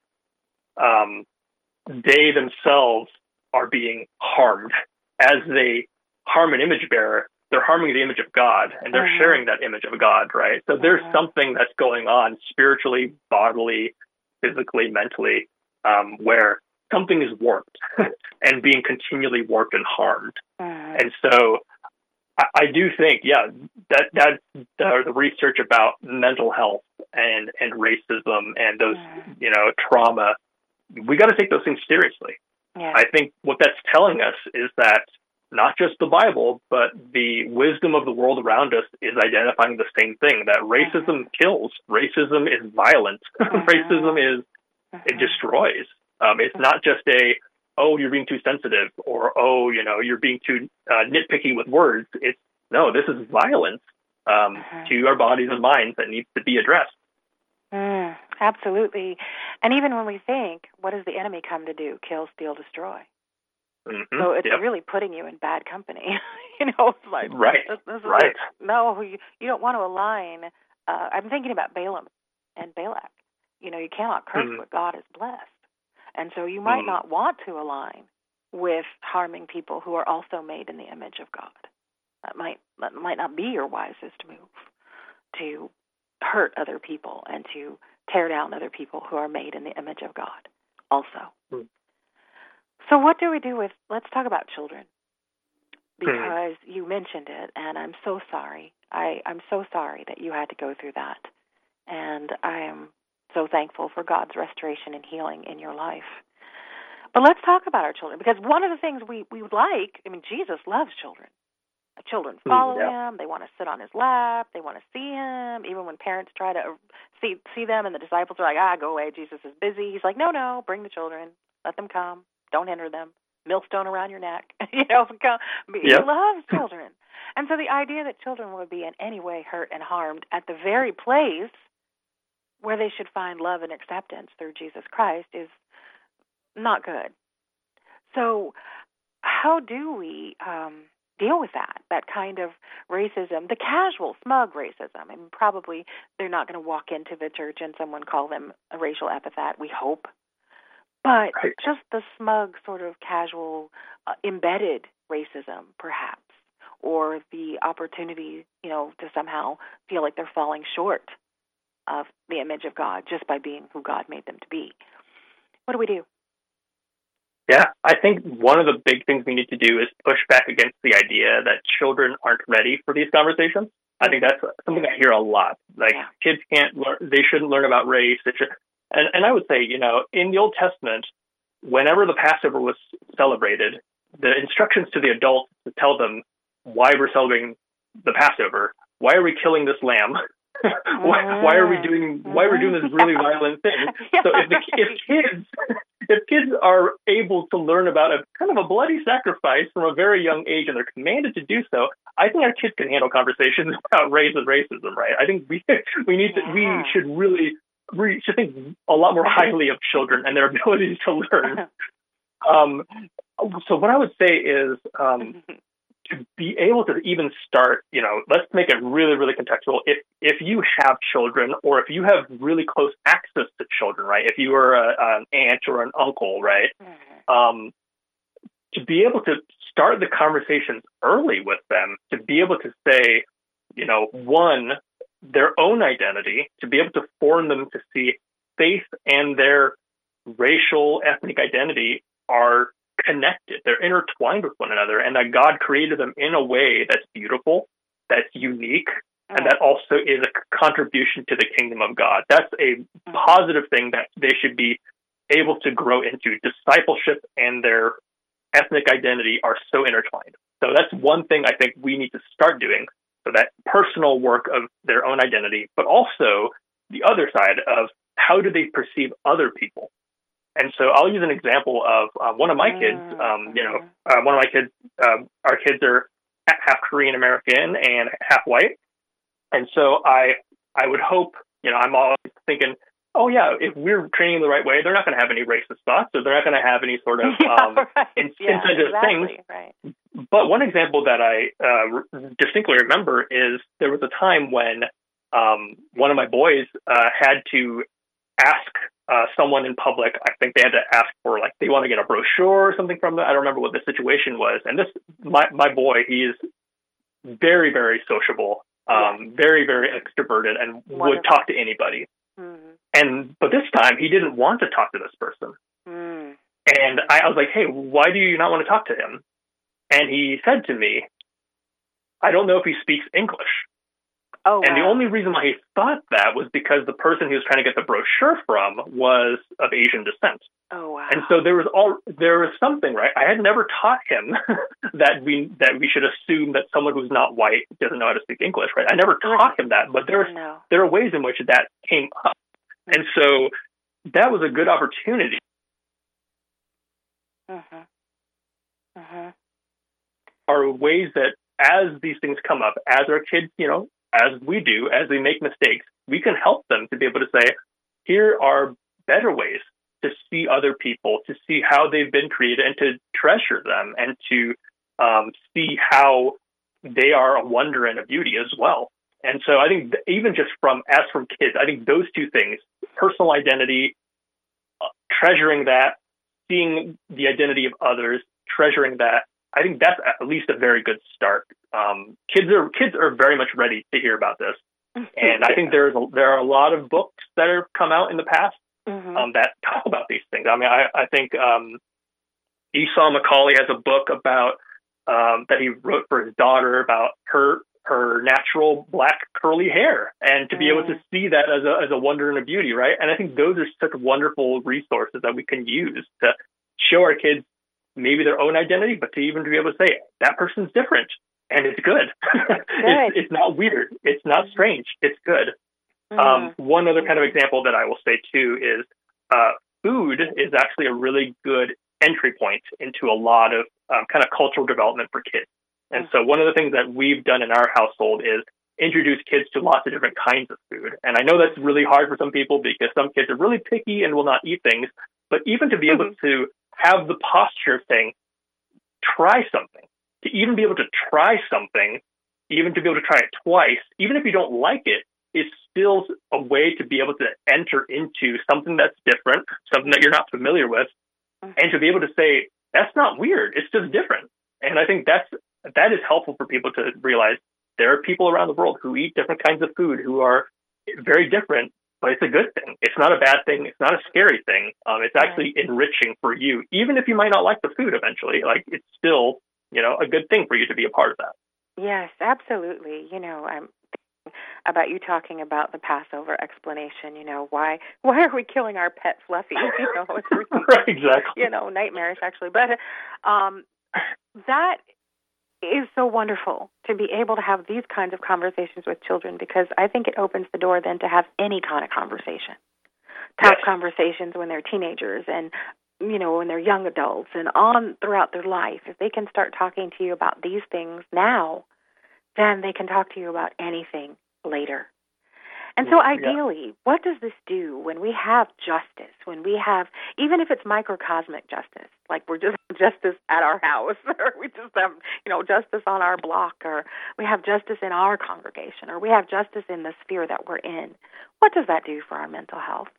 they themselves are being harmed. As they harm an image bearer, they're harming the image of God, and they're sharing that image of God, right? So there's something that's going on spiritually, bodily, physically, mentally, where something is warped and being continually warped and harmed. And so I do think, that the research about mental health and racism and those, trauma, we got to take those things seriously. Yeah. I think what that's telling us is that not just the Bible, but the wisdom of the world around us is identifying the same thing, that racism kills. Racism is violent. Racism is, it destroys. It's not just you're being too sensitive, or, you're being too nitpicky with words. This is violence to our bodies and minds that needs to be addressed. Absolutely. And even when we think, what does the enemy come to do? Kill, steal, destroy. So it's really putting you in bad company. It's like, right. Right. No, you don't want to align. I'm thinking about Balaam and Balak. You cannot curse what God has blessed. And so you might not want to align with harming people who are also made in the image of God. That might not be your wisest move, to hurt other people and to tear down other people who are made in the image of God also. So what do we do with, let's talk about children, because you mentioned it, and I'm so sorry. I'm so sorry that you had to go through that. And I am so thankful for God's restoration and healing in your life. But let's talk about our children, because one of the things we would like, Jesus loves children. Children follow him. They want to sit on his lap. They want to see him. Even when parents try to see them, and the disciples are like, go away, Jesus is busy. He's like, no, bring the children. Let them come. Don't hinder them. Millstone around your neck. He loves children. And so the idea that children would be in any way hurt and harmed at the very place where they should find love and acceptance through Jesus Christ is not good. So how do we deal with that kind of racism, the casual, smug racism? Probably they're not going to walk into the church and someone call them a racial epithet, we hope. But just the smug, sort of casual, embedded racism, perhaps, or the opportunity, to somehow feel like they're falling short of the image of God just by being who God made them to be. What do we do? Yeah, I think one of the big things we need to do is push back against the idea that children aren't ready for these conversations. I think that's something I hear a lot. Kids can't learn, they shouldn't learn about race. And I would say, in the Old Testament, whenever the Passover was celebrated, the instructions to the adults to tell them why we're celebrating the Passover, why are we killing this lamb? why are we doing this really violent thing? So if kids are able to learn about a kind of a bloody sacrifice from a very young age, and they're commanded to do so, I think our kids can handle conversations about race and racism, right? I think we should think a lot more highly of children and their abilities to learn. So what I would say is to be able to even start, let's make it really, really contextual. If you have children, or if you have really close access to children, right? If you are an aunt or an uncle, right? To be able to start the conversations early with them, to be able to say, one, their own identity, to be able to form them to see faith and their racial, ethnic identity are connected. They're intertwined with one another, and that God created them in a way that's beautiful, that's unique and that also is a contribution to the kingdom of God. That's a positive thing that they should be able to grow into. Discipleship and their ethnic identity are so intertwined. So that's one thing I think we need to start doing, so that personal work of their own identity, but also the other side of how do they perceive other people. And so I'll use an example of one of my kids. One of my kids, our kids are half Korean American and half white. And so I would hope, I'm always thinking, oh yeah, if we're training the right way, they're not going to have any racist thoughts, or they're not going to have any sort of insensitive things. Right. But one example that I distinctly remember is there was a time when one of my boys had to ask someone in public. I think they had to ask for, like, they want to get a brochure or something from them. I don't remember what the situation was. And my boy, he is very, very sociable, very, very extroverted, and would talk to anybody. But this time he didn't want to talk to this person. And I was like, hey, why do you not want to talk to him? And he said to me, I don't know if he speaks English. Oh, and the only reason why he thought that was because the person he was trying to get the brochure from was of Asian descent. Oh, wow. And so there was something, right? I had never taught him that we should assume that someone who's not white doesn't know how to speak English, right? I never taught him that, but there are ways in which that came up. And so that was a good opportunity. Are ways that as these things come up, as our kids, as we do, as we make mistakes, we can help them to be able to say, here are better ways to see other people, to see how they've been created, and to treasure them, and to see how they are a wonder and a beauty as well. And so I think even just from kids, I think those two things, personal identity, treasuring that, seeing the identity of others, treasuring that, I think that's at least a very good start. Kids are very much ready to hear about this. And I think there are a lot of books that have come out in the past that talk about these things. I mean, I think Esau McCaulley has a book about that he wrote for his daughter about her natural black curly hair, and to be able to see that as a wonder and a beauty, right? And I think those are such wonderful resources that we can use to show our kids maybe their own identity, but to even be able to say that person's different and it's good. It's not weird. It's not strange. It's good. One other kind of example that I will say too is food is actually a really good entry point into a lot of kind of cultural development for kids. And so one of the things that we've done in our household is introduce kids to lots of different kinds of food. And I know that's really hard for some people because some kids are really picky and will not eat things. But even to be able to have the posture of saying, try something, to even be able to try something, even to be able to try it twice, even if you don't like it, is still a way to be able to enter into something that's different, something that you're not familiar with, and to be able to say, that's not weird, it's just different. And I think that is helpful for people to realize there are people around the world who eat different kinds of food who are very different, but it's a good thing. It's not a bad thing. It's not a scary thing. It's actually enriching for you, even if you might not like the food eventually. Like, it's still, a good thing for you to be a part of that. Yes, absolutely. I'm thinking about you talking about the Passover explanation. Why are we killing our pet Fluffy? It's really, right, exactly. Nightmarish actually. But that is so wonderful to be able to have these kinds of conversations with children, because I think it opens the door then to have any kind of conversation. Tough conversations when they're teenagers and, when they're young adults and on throughout their life. If they can start talking to you about these things now, then they can talk to you about anything later. And so ideally, what does this do when we have justice, when we have, even if it's microcosmic justice, like we're just justice at our house, or we just have, justice on our block, or we have justice in our congregation, or we have justice in the sphere that we're in, what does that do for our mental health?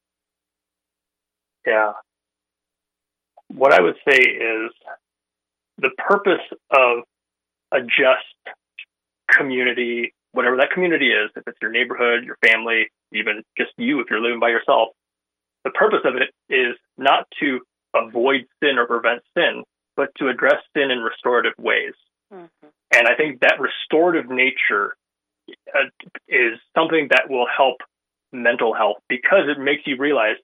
Yeah. What I would say is the purpose of a just community, whatever that community is, if it's your neighborhood, your family, even just you if you're living by yourself, the purpose of it is not to avoid sin or prevent sin, but to address sin in restorative ways. And I think that restorative nature is something that will help mental health, because it makes you realize,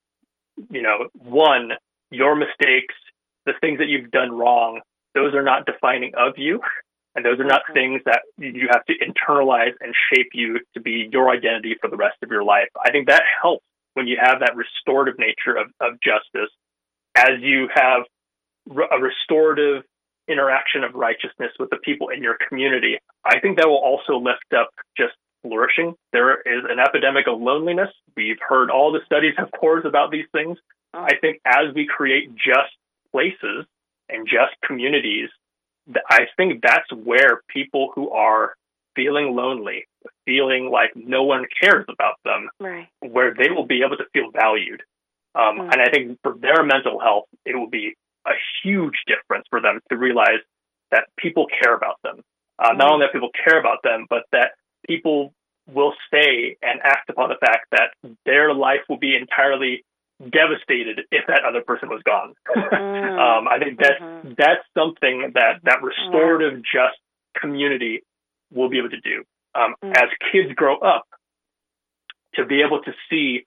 one, your mistakes, the things that you've done wrong, those are not defining of you. And those are not things that you have to internalize and shape you to be your identity for the rest of your life. I think that helps when you have that restorative nature of justice, as you have a restorative interaction of righteousness with the people in your community. I think that will also lift up just flourishing. There is an epidemic of loneliness. We've heard all the studies, of course, about these things. I think as we create just places and just communities, I think that's where people who are feeling lonely, feeling like no one cares about them, where they will be able to feel valued. And I think for their mental health, it will be a huge difference for them to realize that people care about them. Not only that people care about them, but that people will stay and act upon the fact that their life will be entirely devastated if that other person was gone. I think that's something that restorative, just community will be able to do. As kids grow up, to be able to see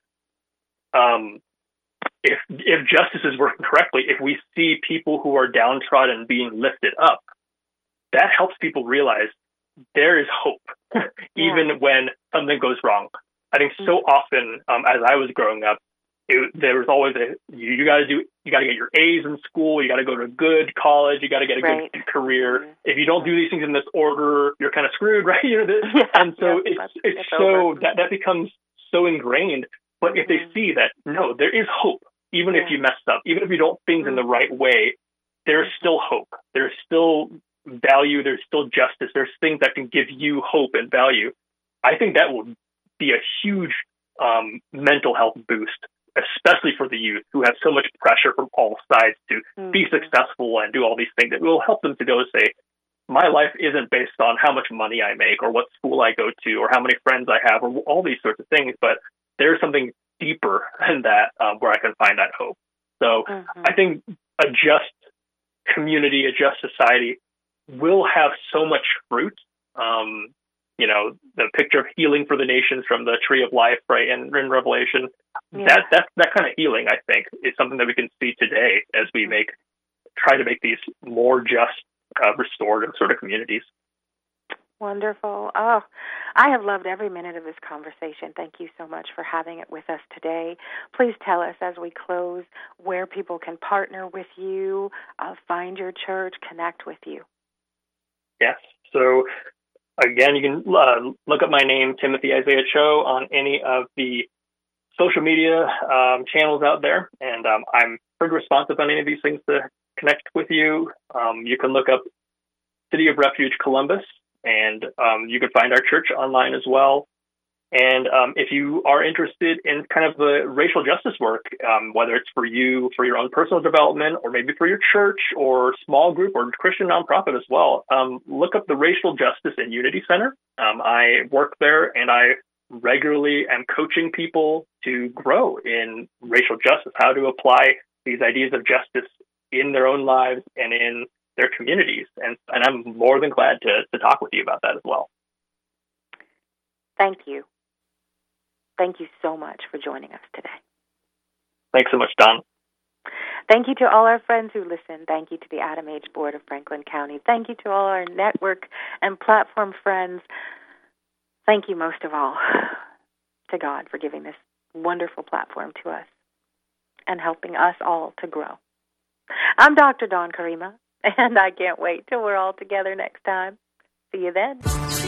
if justice is working correctly, if we see people who are downtrodden being lifted up, that helps people realize there is hope, even when something goes wrong. I think so often, as I was growing up, there was always you got to get your A's in school, you got to go to a good college, you got to get a good career. If you don't do these things in this order, you're kind of screwed, right? And so it's so that becomes so ingrained. But if they see that, no, there is hope, even if you messed up, even if you don't things in the right way, there's still hope. There's still value. There's still justice. There's things that can give you hope and value. I think that will be a huge mental health boost, especially for the youth who have so much pressure from all sides to be successful and do all these things. It will help them to go say, my life isn't based on how much money I make or what school I go to or how many friends I have or all these sorts of things, but there's something deeper than that where I can find that hope. So I think a just community, a just society will have so much fruit. The picture of healing for the nations from the tree of life, right, in Revelation, that kind of healing, I think, is something that we can see today as we try to make these more just, restorative sort of communities. Wonderful. Oh, I have loved every minute of this conversation. Thank you so much for having it with us today. Please tell us as we close where people can partner with you, find your church, connect with you. Yes. So, again, you can look up my name, Timothy Isaiah Cho, on any of the social media channels out there. And I'm pretty responsive on any of these things to connect with you. You can look up City of Refuge Columbus, and you can find our church online as well. And if you are interested in kind of the racial justice work, whether it's for you, for your own personal development, or maybe for your church or small group or Christian nonprofit as well, look up the Racial Justice and Unity Center. I work there, and I regularly am coaching people to grow in racial justice, how to apply these ideas of justice in their own lives and in their communities. And I'm more than glad to talk with you about that as well. Thank you. Thank you so much for joining us today. Thanks so much, Don. Thank you to all our friends who listen. Thank you to the Adam H. Board of Franklin County. Thank you to all our network and platform friends. Thank you most of all to God for giving this wonderful platform to us and helping us all to grow. I'm Dr. Dawn Karima, and I can't wait till we're all together next time. See you then.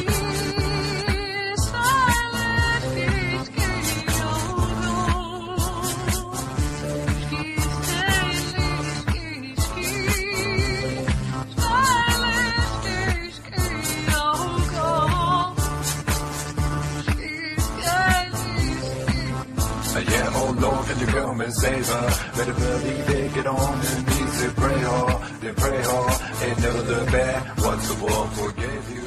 Yeah, oh Lord, can you come and save her? Better believe it, get on your knees and pray hard, then pray hard, and never look back once the world forgave you.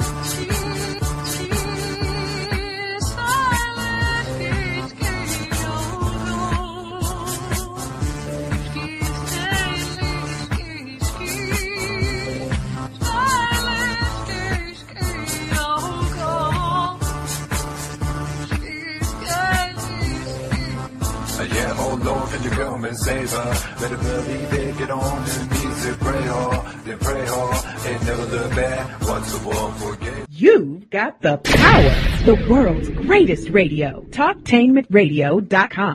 Yeah, oh Lord, can you come and save her? Better believe it, get on your knees and pray hard, then pray hard, and never look back. Once the world forgave. You've got the power. The world's greatest radio. TalkTainmentRadio.com.